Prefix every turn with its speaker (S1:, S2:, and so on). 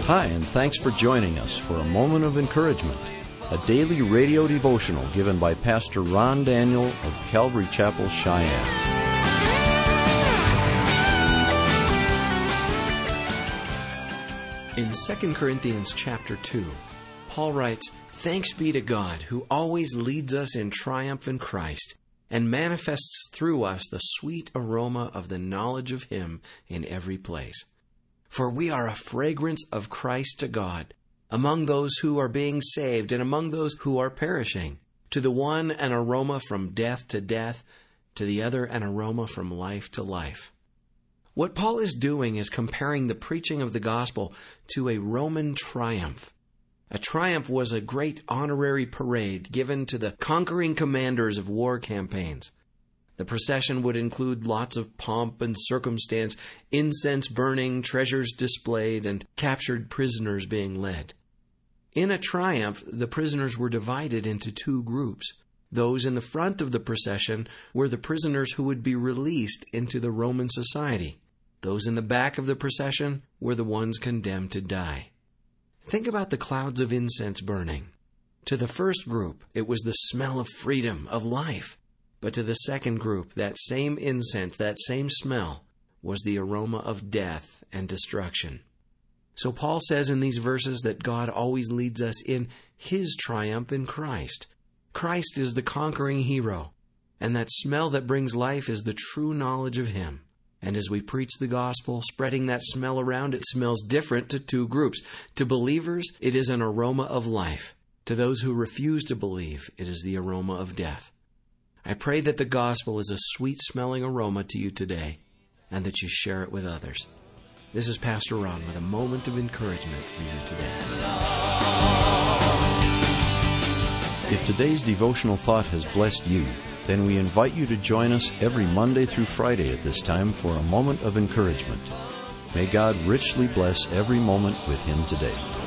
S1: Hi, and thanks for joining us for A Moment of Encouragement, a daily radio devotional given by Pastor Ron Daniel of Calvary Chapel, Cheyenne.
S2: In 2 Corinthians chapter 2, Paul writes, "Thanks be to God, who always leads us in triumph in Christ, and manifests through us the sweet aroma of the knowledge of Him in every place. For we are a fragrance of Christ to God, among those who are being saved and among those who are perishing. To the one an aroma from death to death, to the other an aroma from life to life." What Paul is doing is comparing the preaching of the gospel to a Roman triumph. A triumph was a great honorary parade given to the conquering commanders of war campaigns. The procession would include lots of pomp and circumstance, incense burning, treasures displayed, and captured prisoners being led. In a triumph, the prisoners were divided into two groups. Those in the front of the procession were the prisoners who would be released into the Roman society. Those in the back of the procession were the ones condemned to die. Think about the clouds of incense burning. To the first group, it was the smell of freedom, of life. But to the second group, that same incense, that same smell, was the aroma of death and destruction. So Paul says in these verses that God always leads us in His triumph in Christ. Christ is the conquering hero, and that smell that brings life is the true knowledge of Him. And as we preach the gospel, spreading that smell around, it smells different to two groups. To believers, it is an aroma of life. To those who refuse to believe, it is the aroma of death. I pray that the gospel is a sweet-smelling aroma to you today, and that you share it with others. This is Pastor Ron with a moment of encouragement for you today.
S1: If today's devotional thought has blessed you, then we invite you to join us every Monday through Friday at this time for a moment of encouragement. May God richly bless every moment with Him today.